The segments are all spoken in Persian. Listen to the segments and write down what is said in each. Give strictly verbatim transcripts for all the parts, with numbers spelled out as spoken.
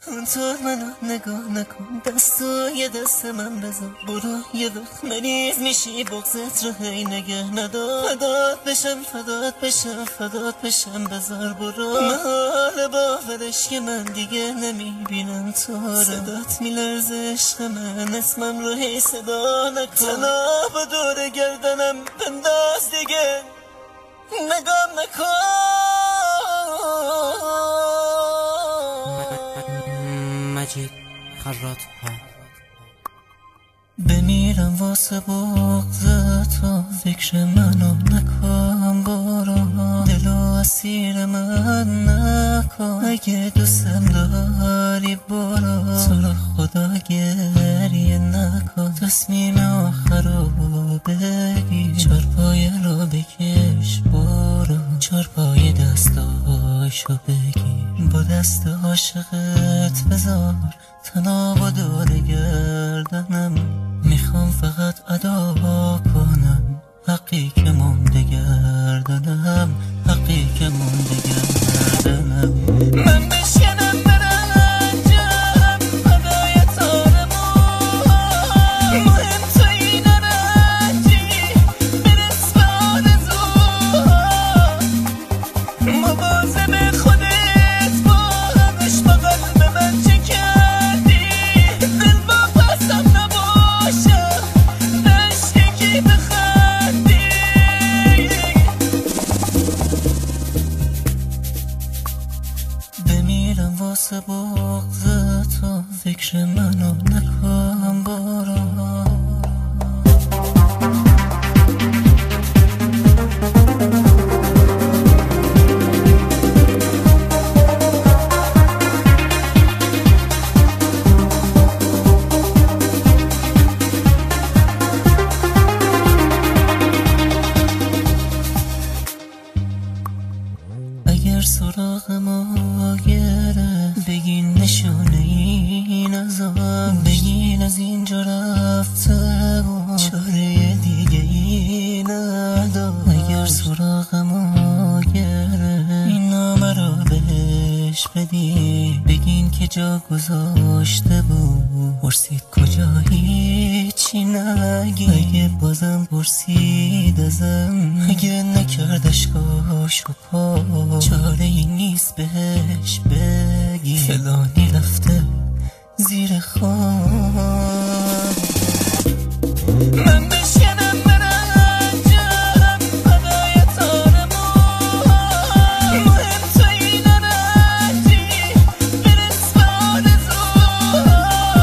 اونطور منو نگاه نکن، دستو یه دست من بذار، برو یه وقت مریض میشی بغزت رو هی نگه ندار. فدات بشم فدات بشم فدات بشم بذار برو. محال باورش که من دیگه نمیبینم تو رو. صدات میلرزه عشق من، اسمم رو هی صدا نکن. تنها با دور گردنم بنداز دیگه نگام نکن. مجید خرات ها. بمیرم واسه بغض تو، فکر منو نکن برو. دلو اسیر من نکن، اگه دوستم داری برو. تو رو خدا گریه نکن، تصمیم آخر رو بگیر. چارپایه رو بکش برو، چارپایه دستاشو بگیر. با دست عاشقت بذار تنها با دور گردنم. میخوام فقط ادا کنم حقی که مونده گردنم، حقی که مونده گردنم. من بشکنم برنجم پدای تارمون، مهم تو این رنجی برس به آرزوها. مواظب خودت باش، با قلب من چه کردی؟ دل با پسم نباشم نشکی بخندی. بمیرم واسه بغض تو، فکر منو نکن برو. اگر سراغ ما گره بگین نشونه این ازم، بگین از اینجا رفته و چاره دیگه ای ندار. اگر سراغ ما گره این نامه رو بهش بدین، بگین که جا گذاشته بود، پرسید کجا هیچی نگی. اگه بازم پرسید ازم، اگه نکردش کاش و پا، چاره ای نیست بهش بگی فلانی رفته زیر خواب. من بشکنم برنجم پدای تارمون، مهم تو این رنجی برس به آرزوها.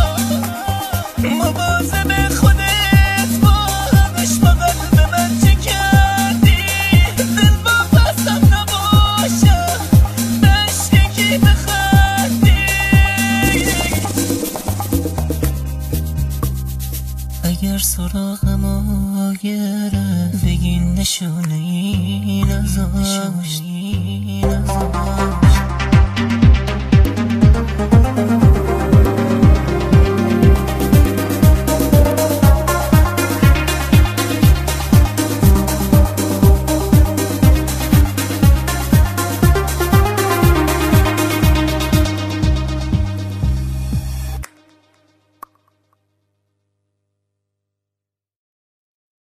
مواظب خودت باش، با قلب من چه کردی؟ دل با پسم نباشم نشکی بخندی. اگر سراغ ما گره بگین نشونه این ازم.